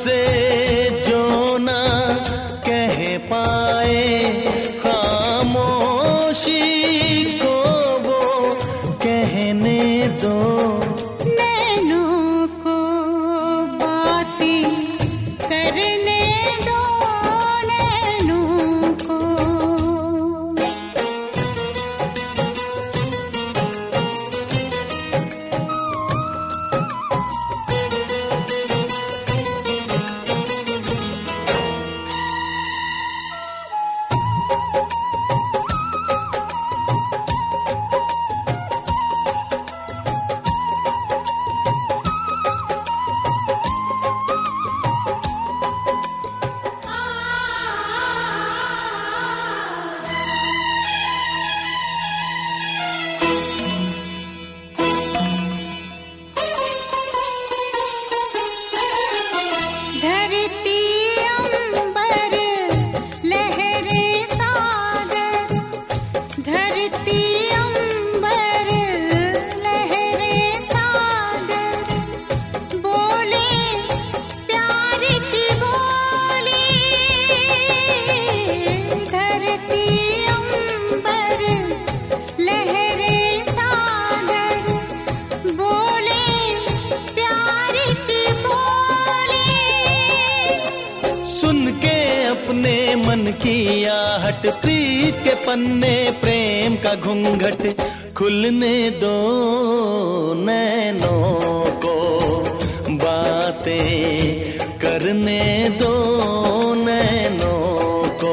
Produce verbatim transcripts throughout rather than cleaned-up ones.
से जो ना कह पाए, खामोशी को वो कहने दो। नैनों को बातें करने दो, नैनों को। मन की आहट, प्रीत के पन्ने प्रेम का घूंघट खुलने दो। नैनों को बातें करने दो, नैनों को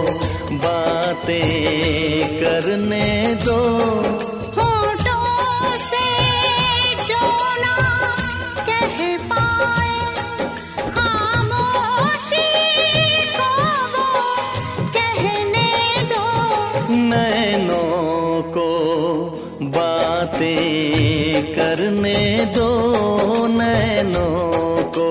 बातें करने दो। नैनों को बातें करने दो, नैनों को।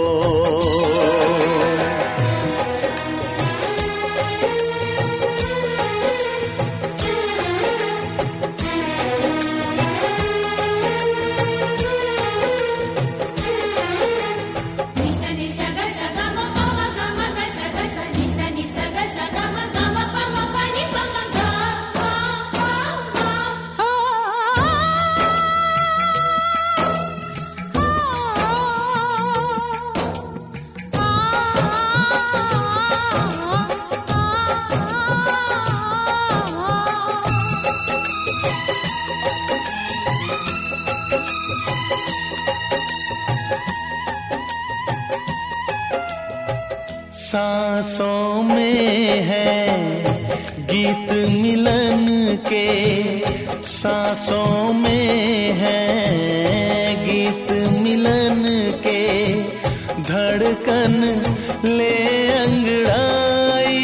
सांसों में है गीत मिलन के, सांसों में है गीत मिलन के। धड़कन ले अंगड़ाई,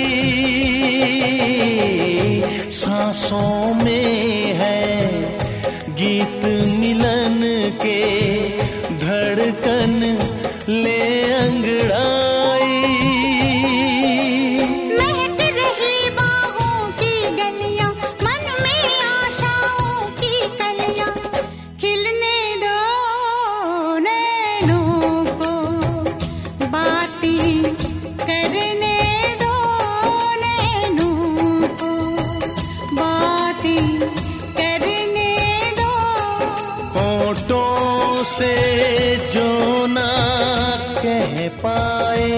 सांसों में है गीत मिलन के। धड़कन ले अंगड़ाई, से जो ना कह पाए,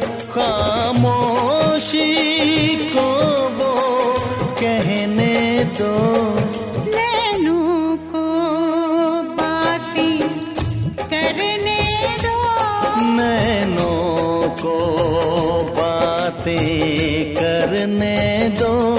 खामोशी को वो कहने दो। नैनों को बातें करने दो, नैनों को बातें करने दो।